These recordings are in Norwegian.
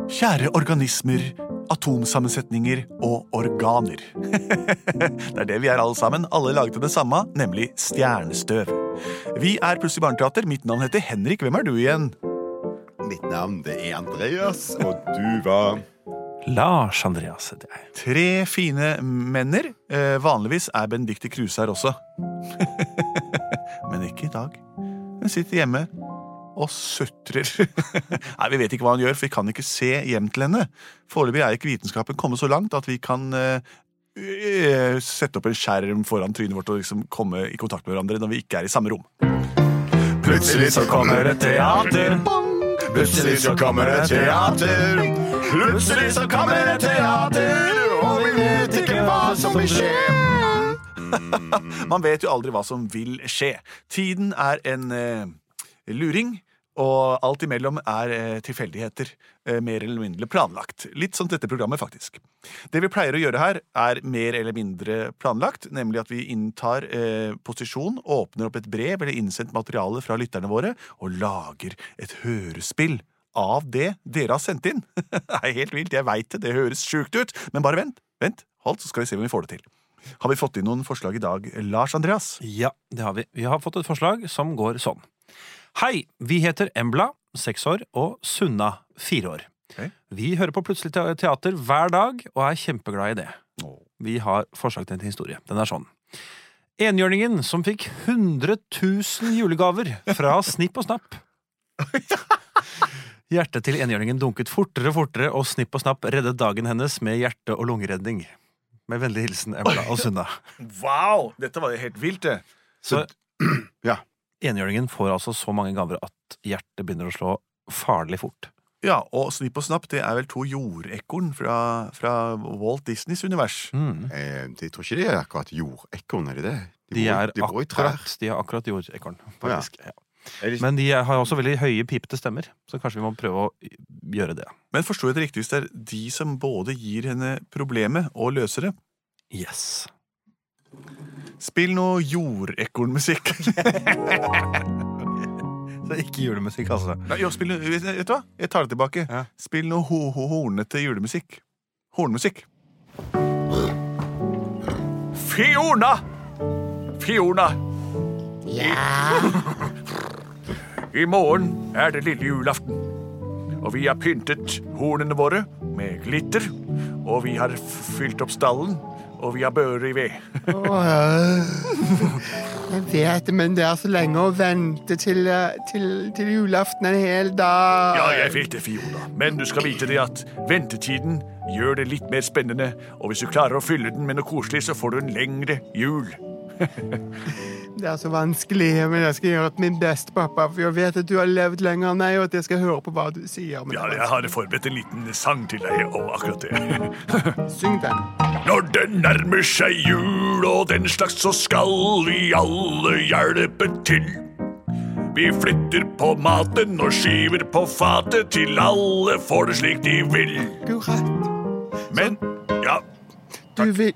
Kjære organismer, atomsammensetninger og organer. Det det vi alle sammen, alle laget av det samme, nemlig stjernestøv. Vi Plutselig barneteater, mitt navn heter Henrik, hvem du igjen? Mitt navn det Andreas, og du var... Lars Andreas heter jeg. 3 fine menner, vanligvis Benedikte Kruse her også. Men ikke i dag. Hun sitter hjemme og sutrer. Nei, vi vet ikke hva han gjør, for vi kan ikke se hjem til henne. Foreløpig ikke vitenskapen kommet så langt at vi kan sette opp en skjerm foran trynet vårt og liksom komme i kontakt med hverandre når vi ikke i samme rom. Plutselig så kommer et teater. Plutselig så kommer det teater. Plutselig så kommer et teater, og vi vet ikke hva som vil skje. Man vet jo aldri hva som vil skje. Tiden en luring, og alt imellom tilfeldigheter, mer eller mindre planlagt. Litt som dette programmet faktisk. Det vi pleier å gjøre her mer eller mindre planlagt, nemlig at vi inntar posisjon, åpner opp et brev eller innsendt materiale fra lytterne våre, og lager et hørespill av det dere har sendt inn. Det helt vilt, jeg vet det høres sjukt ut, men bare vent, hold, så skal vi se om vi får det til. Har vi fått inn noen forslag i dag, Lars Andreas? Ja, det har vi. Vi har fått et forslag som går sånn. Hei, vi heter Embla, 6 år, og Sunna, 4 år. Okay. Vi hører på Plutselig teater hver dag, og kjempeglad i det. Vi har forslag til en historie. Den sånn. Enhjørningen som fikk 100 000 julegaver fra Snipp og Snapp. Hjertet til enhjørningen dunket fortere, og Snipp og Snapp reddet dagen hennes med hjerte- og lungeredning. Med vennlig hilsen, Embla og Sunna. Wow, dette var helt vilt det. Så Ja. enhjørningen får altså så mange gaver at hjertet begynner å slå farlig fort. Ja, og Snipp og Snapp, det vel 2 jordekkorn fra Walt Disneys univers. Jeg tror ikke det akkurat jordekkorn, det? De bor i trær. akkurat jordekkorn, faktisk. Ja. Ja. Men de har også veldig høye pipete stemmer, så kanskje vi må prøve å gjøre det. Men forstår jeg det riktig hvis det de som både gir henne problemet og løser det? Yes. Spill noe jordekkornmusikk. Så ikke julemusikk, altså. Jo, spill noe, vet du hva? Jeg tar det tilbake. Ja. Spill noe hornete julemusikk. Hornmusikk. Fiona! Ja. I morgen det lille julaften, og vi har pyntet hornene våre med glitter, og vi har fylt opp stallen, og vi har bører i ved. Jeg vet, men det så lenge å vente til julaften en hel dag. Ja, jeg vet det, Fiona, men du skal vite det at ventetiden gjør det litt mer spennende, og hvis du klarer å fylle den med noe koselig, så får du en lengre jul. Det så vanskelig, men jeg skal gjøre min beste, pappa, for jeg vet at du har levd lenger enn meg, og at jeg skal høre på hva du sier. Ja, jeg har forberedt en liten sang til deg om akkurat det. Syng den. Når det nærmer seg jul og den slags, så skal vi alle hjelpe til. Vi flytter på maten og skiver på fatet til alle får det slik de vil. Akkurat. Men, ja, Du vil...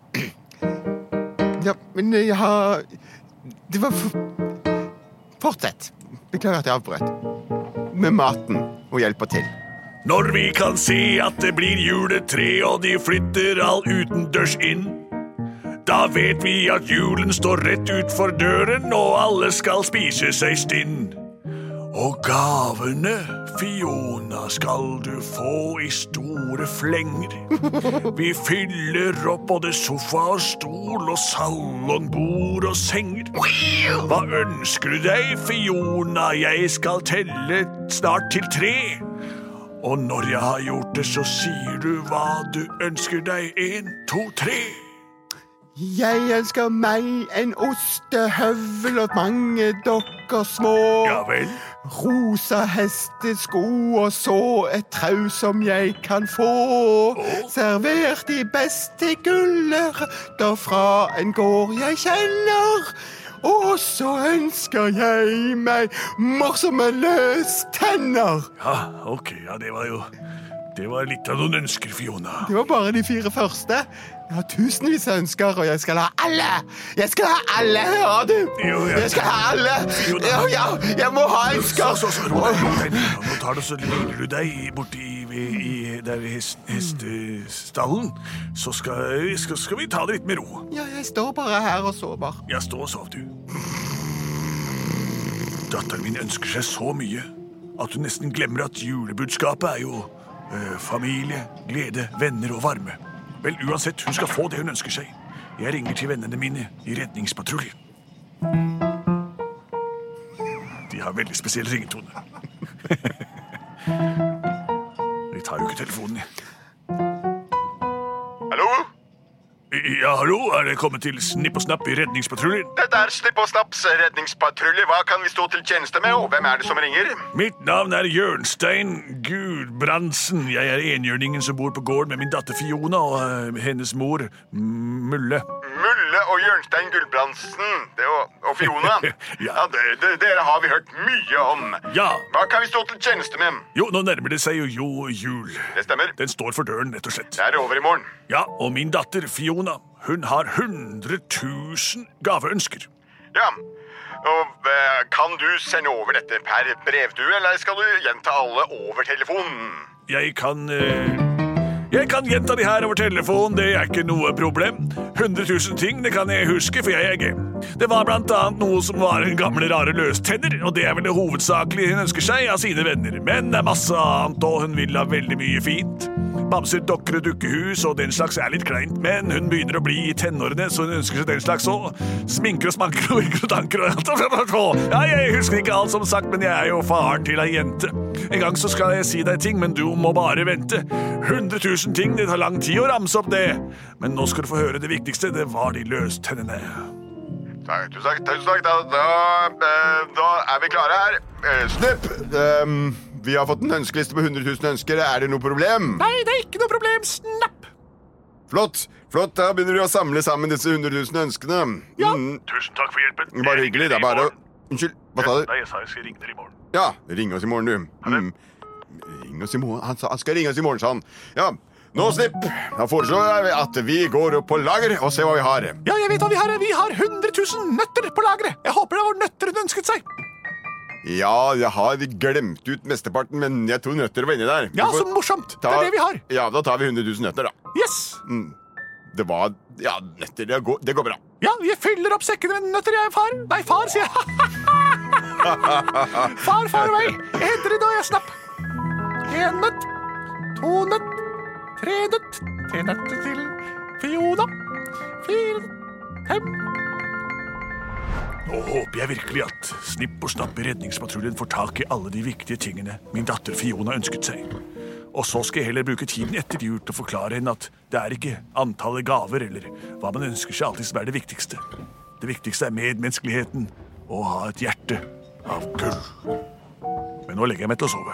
Ja, men jeg har... Det var Fortsett. Beklager at jeg avbrøt. Med maten og hjelper til. når vi kan se at det blir juletre og de flytter all utendørs inn, da vet vi at julen står rett ut for døren og alle skal spise seg stinn. Og gavene, Fiona, skal du få i store flenger. Vi fyller opp både sofa og stol og salongbord og senger. Hva ønsker du deg, Fiona? Jeg skal telle snart til 3. Og når jeg har gjort det, så sier du hva du ønsker deg. 1, 2, 3. Jeg ønsker meg en ostehøvel og mange dokker små. Ja vel. Rosa hestesko og så et trau som jeg kan få. Servert i beste gullørter fra en gård jeg kjenner. Og så ønsker jeg meg morsomme løstenner. Ja, ok, ja, det var jo Det var litt av noen ønsker, Fiona. Det var bare de 4 første. Jeg har tusenvis av ønsker, og jeg skal ha alle! Jeg skal ha alle, hører du? Jeg skal ha alle! Ja, jeg må ha ønsker! Så, ro deg. Nå tar du så lurer du deg borti der ved hestestallen. Så skal vi ta det litt med ro. Ja, jeg står bare her og sover. Ja, stå og sov, du. Datteren min ønsker seg så mye at hun nesten glemmer at julebudskapet er jo familie, glede, venner og varme. Vel, uansett, hun skal få det hun ønsker seg. Jeg ringer til vennene mine i redningspatruljen. De har veldig spesiell ringetone. De tar jo ikke telefonen. Hallo? Ja, hallo, er det kommet til Snipp og Snapp i redningspatruljen? Dette Snipp og Snapps redningspatrulje. Hva kan vi stå til tjeneste med, og hvem det som ringer? Mitt navn Jørnstein Gudbrandsen. Jeg enhjørningen som bor på gården med min datter Fiona og hennes mor, Mulle. Mulle og Jørnstein Gudbrandsen og Fiona? Ja. Dere har vi hørt mye om. Ja. Hva kan vi stå til tjeneste med? Jo, nå nærmer det seg jo jul. Det stemmer. Den står for døren, rett og slett. Det over i morgen. Ja, og min datter Fiona, hun har 100 000 gaveønsker. Ja, og kan du sende over dette per brev, du, eller skal du gjenta alle over telefonen? Jeg kan gjenta de her over telefon, det ikke noe problem. 100 000 ting, det kan jeg huske, for jeg game. Det var blant annet noe som var en gamle rare løstenner, og det vel det hovedsakelig hun ønsker seg av sine venner. Men det masse annet, og hun vil ha veldig mye fint. Bamser, dokker og dukkehus, og den slags litt kleint, men hun begynner å bli i tenårene, så hun ønsker seg den slags også. Sminker og smanker og virker og tanker og alt. Ja, jeg husker ikke alt som sagt, men jeg jo faren til ei jente. En gang så skal jeg si deg ting, men du må bare vente. 100 000 ting, det tar lang tid å ramse opp det. Men nå skal du få høre det viktigste, det var de løstennene. Tusen takk. Da vi klare her. Snipp! Vi har fått en ønskeliste på 100 000 ønsker. Det noe problem? Nei, det ikke noe problem. Snapp! Flott. Da begynner vi å samle sammen disse 100 000 ønskene. Ja. Tusen takk for hjelpen. Bare hyggelig, det bare å... Unnskyld, hva sa du? Nei, jeg sa jeg skal ringe dere i morgen. Ja, ring oss i morgen, du. Ring oss i morgen. Han skal ringe oss i morgen, sa han. Ja, nå Snipp. Da foreslår jeg at vi går opp på lager og ser hva vi har. Ja, jeg vet hva vi har. Vi har 100 000 nøtter på lageret. Jeg håper det var nøtter hun ønsket seg. Ja, jeg har glemt ut mesteparten, men jeg tror nøtter var inni der. Ja, så morsomt. Det det vi har. Ja, da tar vi 100 000 nøtter, da. Yes. Det var... Ja, nøtter, det går bra. Ja, vi fyller opp sekkene med nøtter, jeg, far. Nei, far, sier jeg. Far vei. Jeg henter det da, jeg snapp. 1 nøtt, 2 nøtt, 3 nøtt, 3 nøtter til Fiona, 4, 5. Nå håper jeg virkelig at Snipp og Snapp i redningspatruljen får tak i alle de viktige tingene min datter Fiona ønsket seg. Og så skal jeg heller bruke tiden etter jul til å forklare henne at det ikke antallet gaver eller hva man ønsker seg alltid som det viktigste. Det viktigste medmenneskeligheten og å ha et hjerte av gull. Men nå legger jeg meg til å sove.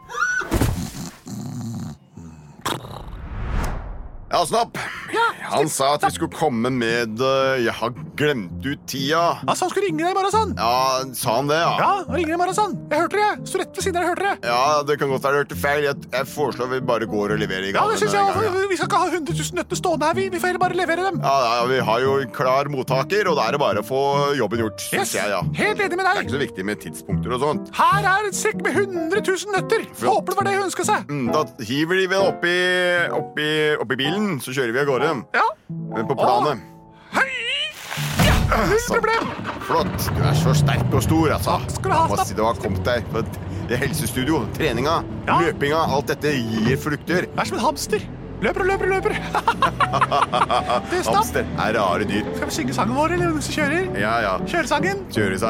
Ja, Snapp. Han sa at vi skulle komme med... Jeg har glemt ut tida. Altså, han skulle ringe deg i morgen, sånn. Ja, sa han det, ja? Ja, han ringer deg i morgen, sånn. Jeg hørte det, jeg. Stod rett ved siden der, jeg hørte det. Ja, det kan godt være jeg hørte feil. Jeg foreslår vi bare går og leverer i Ja, gangen. det synes jeg. Vi skal ikke ha 100 000 nøtter stående her. Vi får heller bare levere dem. Ja, vi har jo en klar mottaker, og da det bare å få jobben gjort, synes jeg, ja. Helt enig med deg. Det ikke så viktig med tidspunkter og sånt. Her en sekk med 100 000 nøtter. Flott. Håper det var det hun ønsket seg. Da hiver de vel oppi bilen, så kjører vi av gårde. Ja. På planet. Hei! Ja, null problem. Flott. Du så sterk og stor, altså. Skal du ha, Hva si du har kommet deg. Det helsestudio, treninga, løpinga, alt dette gir frukter. Det som en hamster. Løper. Det Snapp. Hamster rare dyr. Skal vi synge sangen vår, eller noen som kjører? Ja. Kjøresangen.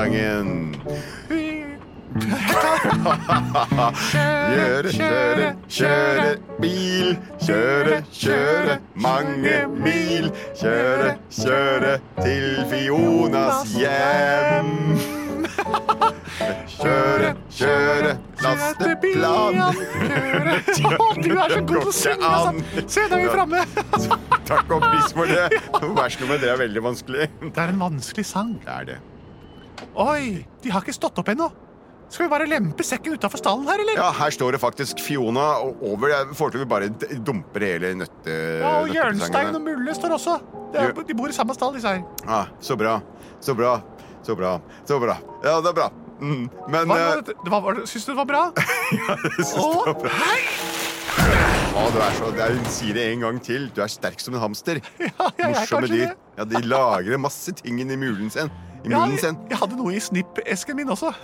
Kjøre bil. Kjøre mange mil. Kjøre til Fionas hjem. Kjøre lasteplan. Du så god til å synge, altså. Se, da vi fremme. Takk og pris for det. Versnummer, det veldig vanskelig. Det en vanskelig sang. Det det. Oi, de har ikke stått opp ennå. Skal vi bare lempe sekken utenfor stallen her, eller? Ja, her står det faktisk Fiona, og over foreløpig vi bare dumper hele Ja, og Jørnstein og Mulle står også. De bor i samme stall, disse her. Ja, så bra. Ja, det er bra. Men... Syns du det var bra? Ja, det synes det var bra. Hei! Hun sier det en gang til. Du er sterk som en hamster. Ja, jeg er kanskje det. Ja, de lagrer masse ting inn i mulen sin. Jeg hadde noe i snippesken min også.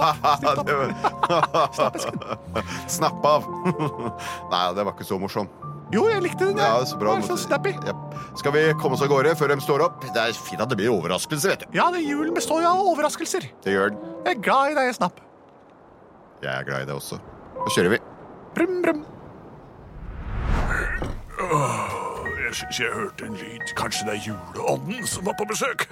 Snapp av. Nei, det var ikke så morsom. Jo, jeg likte den. Ja, så bra. Det var så snappy. Ja. Skal vi komme oss av gårde før de står opp? Det er fint at det blir overraskelse, vet du. Ja, julen består jo av overraskelser. Det gjør den. Jeg er glad i deg, Snapp. Jeg er glad i det også. Da kjører vi. Brum, brum. Jeg synes jeg hørte en lyd. Kanskje det er juleånden som var på besøk.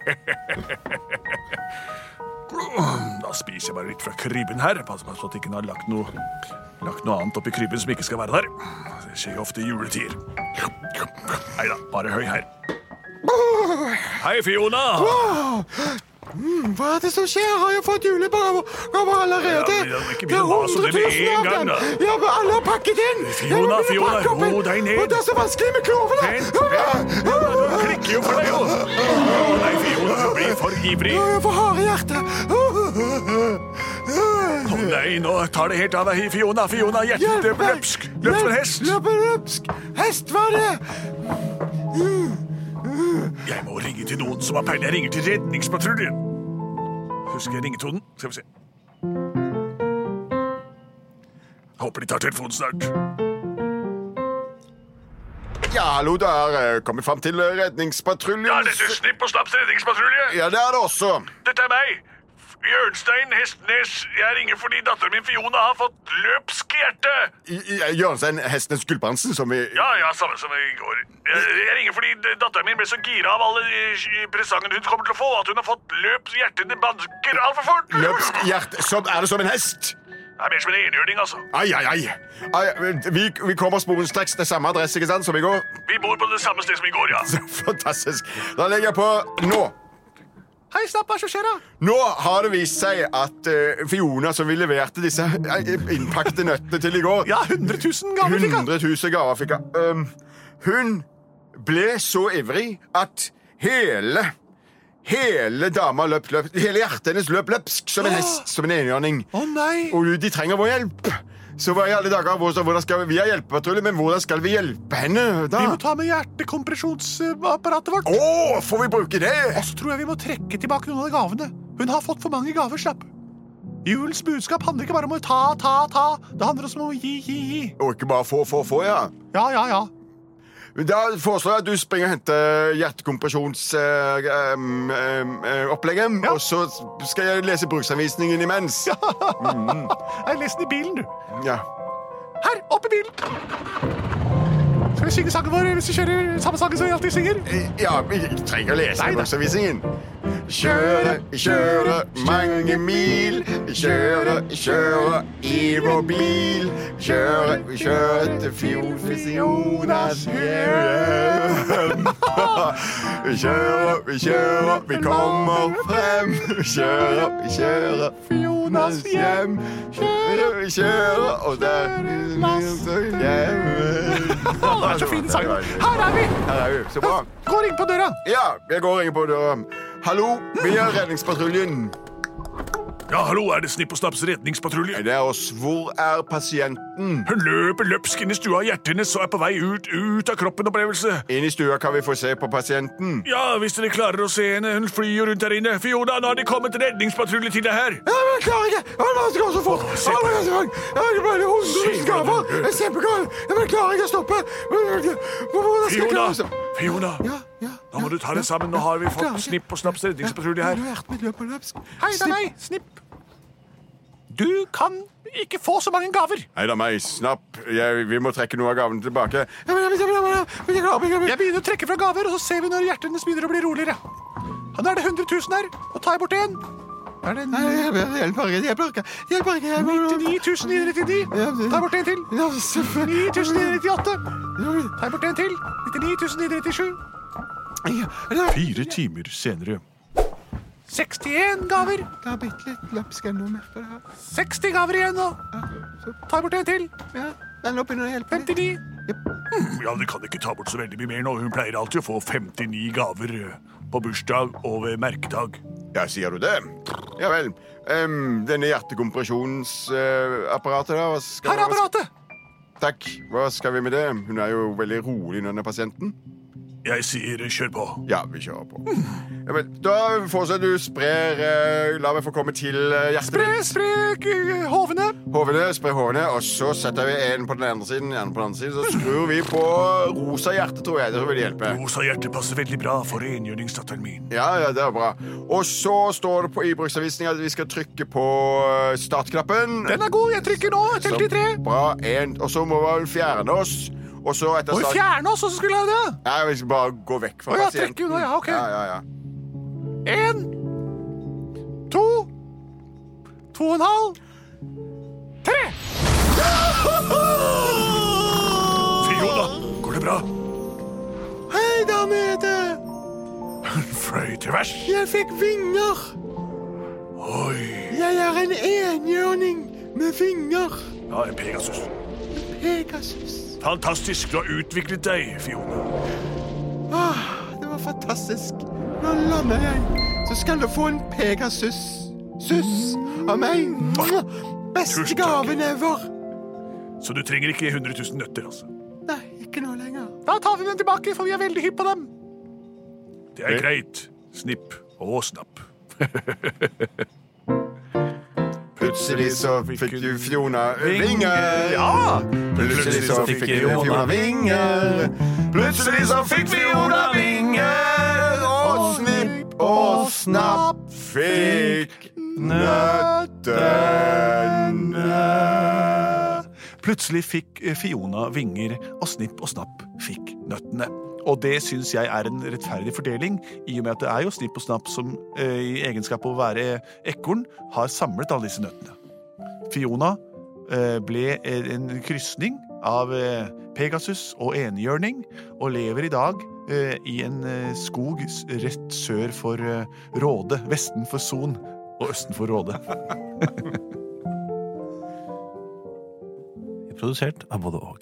Da spiser jeg bare litt fra krybben her. Pass på at ikke har lagt noe annet oppi krybben som ikke skal være der. Det skjer jo ofte i juletider. Neida, bare høy her. Hei, Fiona! Hva er det som skjer? Har jeg fått julegaver allerede? Ja, det er 100 000 av dem. Ja, men alle har pakket inn. Fiona, ro deg ned. Og det er så vanskelig med klovene. Vent. Det klikker jo for deg, jo. Nei, Fiona, du blir for ivrig. Jeg får harde hjerte. Nei, nå tar det helt av deg, Fiona. Hjertet løp løpsk. Løp som en hest. Løpsk. Hest, hva er det? Jeg må ringe til noen som har peiling. Jeg ringer til redningspatruljen. Husker jeg ringetonen? Skal vi se. Håper de tar telefonen snart. Ja, hallo, da er kommet frem til redningspatruljen. Ja, dette er Snipp og Snapps redningspatrulje. Ja, det er det også. Dette er meg. Jørnstein Hestnes. Jeg ringer fordi datteren min Fiona har fått løpsk hjerte. Jørnstein Hestnes Gulbrandsen, som vi... Ja, samme som i går. Jeg ringer fordi datteren min ble så gira av alle presangene hun kommer til å få, at hun har fått løpsk hjerte. Det banker alt for fort. Løpsk hjerte? Er det som en hest? Det er mer som en enhjørning, altså. Ai. Vi kommer sporenstreks til samme adresse, ikke sant, som i går? Vi bor på det samme sted som i går, ja. Fantastisk. Da legger jeg på nå. Hei, Snapp, hva skjer da? Nå har det vist seg at Fiona, som vi leverte disse innpakte nøttene til i går... Ja, 100 000 gaver fikk hun. 100 000 gaver fikk hun. Hun ble så ivrig at hele dama løp, hele hjertet hennes løp løpsk som en hest, som en enhjørning. Nei. Og de trenger vår hjelp. Så hva i alle dager, hvordan skal vi ha hjelpepatrulje, men hvordan skal vi hjelpe henne da? Vi må ta med hjertekompresjonsapparatet vårt. Får vi bruke det? Og så tror jeg vi må trekke tilbake noen av gavene. Hun har fått for mange gaver, Snapp. Julens budskap handler ikke bare om å ta. Det handler også om å gi. Og ikke bare få, ja. Ja. Da foreslår jeg at du springer og henter hjertekompresjonsopplegget, og så skal jeg lese bruksanvisningen imens. Ja. Jeg leser den i bilen, du. Ja. Her, opp i bilen. Skal vi synge sangen vår hvis vi kjører samme sangen som vi alltid synger? Ja, vi trenger å lese bruksanvisningen. Kjøre mange mil. Kjøre i vår bil. Kjøre til Fionas hjem. Kjøre, vi kommer frem. Kjøre Fionas hjem. Kjøre, og der hjem. Det er så fin sang. Her er vi. Så bra. Gå og ring på døra. Ja, jeg går og ringer på døra. Hallo, vi er redningspatruljen. Ja, hallo, er det Snipp og Snapps redningspatrulje? Det er oss. Hvor er pasienten? Hun løper løpsk inn i stua. Hjertet hennes er på vei ut av kroppen-opplevelse. Inn i stua kan vi få se på pasienten. Ja, hvis dere klarer å se henne. Hun flyr rundt der inne. Fiona, nå har det kommet redningspatrulje til deg her. Ja, men jeg klarer ikke. Det går så fort. Jeg har bare 100 gaver. Jeg er kjempegal. Men jeg klarer ikke å stoppe. Fiona. Ja. Nå må du ta det sammen. Nå har vi fått Snipp og Snapps redningspatrulje her. Hei, det er meg, Snipp. Du kan ikke få så mange gaver. Hei, det er meg, Snapp. Vi må trekke noe av gavene tilbake. Jeg begynner å trekke fra gaver, og så ser vi når hjertet hennes begynner å bli roligere. Nå er det 100 000 her. Nå tar jeg bort en. Nei, hjelper ikke. 99 999. Ta bort en til. 9998. Ta bort en til. 99 997. 4 timer senere. 61 gaver. Det har blitt litt løpsk ennå, merker det her. 60 gaver igjen nå. Ta bort en til. Ja, men nå begynner det å hjelpe litt. 59. Ja, det kan ikke ta bort så veldig mye mer nå. Hun pleier alltid å få 59 gaver på bursdag og ved merkedag. Ja, sier du det? Ja vel. Denne hjertekompresjonsapparatet da, hva skal Her er apparatet! Takk. Hva skal vi med det? Hun er jo veldig rolig når hun er pasienten. Jeg sier kjør på. Ja, vi kjører på. Ja, men da foreslår du sprer la meg få komme til hjertet. Spre hovene. Spre hovene, og så setter vi en på den andre siden, en på den andre siden, så skrur vi på rosa hjerte, tror jeg. Det vil hjelpe. Rosa hjerte passer veldig bra for rengjøringsdatteren min. Ja, det er bra. Og så står det i bruksanvisningen at vi skal trykke på startknappen. Den er god, jeg trykker nå. Telt til 3. Bra, og så må vi fjerne oss. Og så etter fjerne oss, og så skulle jeg det? Nei, vi skal bare gå vekk fra pasienten. Trekker jo nå, ja, ok. Ja. 1, 2, 2,5, 3! Fiona, går det bra? Hei, der nede! Frøy til vers. Jeg fikk vinger. Oi. Jeg er en enhjørning med vinger. Ja, en Pegasus. Pegasus. Fantastisk, du har utviklet deg, Fiona. Det var fantastisk. Nå lander jeg. Så skal du få en Pegasus. Sus av meg. Beste gaven ever. Så du trenger ikke 100 000 nøtter, altså? Nei, ikke nå lenger. Da tar vi den tilbake, for vi er veldig hypp på dem. Det er greit. Snipp og snapp. Plutselig så fikk du Fiona vinger. Ja! Plutselig så fikk Fiona vinger. Plutselig så fikk Fiona vinger. Og snipp og snapp fikk nøttene. Plutselig fikk Fiona vinger, og snipp og snapp fikk nøttene. Og det synes jeg er en rettferdig fordeling, i og med at det er jo snipp og snapp som i egenskap av å være ekorn har samlet alle disse nøttene. Fiona ble en kryssning av Pegasus og enhjørning, og lever i dag i en skog rett sør for Råde, vesten for Son og østen for Råde. Produsert av både og.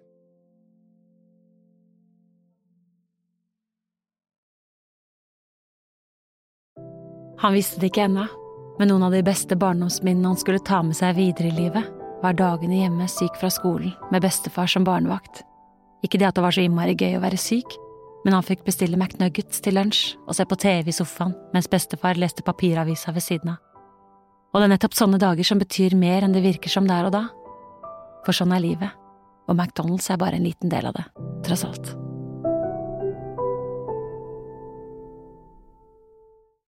Han visste det ikke ennå, men noen av de beste barndomsminnene han skulle ta med seg videre i livet, var dagene hjemme syk fra skolen med bestefar som barnevakt. Ikke det at det var så innmari gøy å være syk, men han fikk bestille McNuggets til lunsj og se på TV i sofaen mens bestefar leste papiravisa ved siden av. Og det er nettopp sånne dager som betyr mer enn det virker som der og da. For sånn er livet, og McDonald's er bare en liten del av det, tross alt.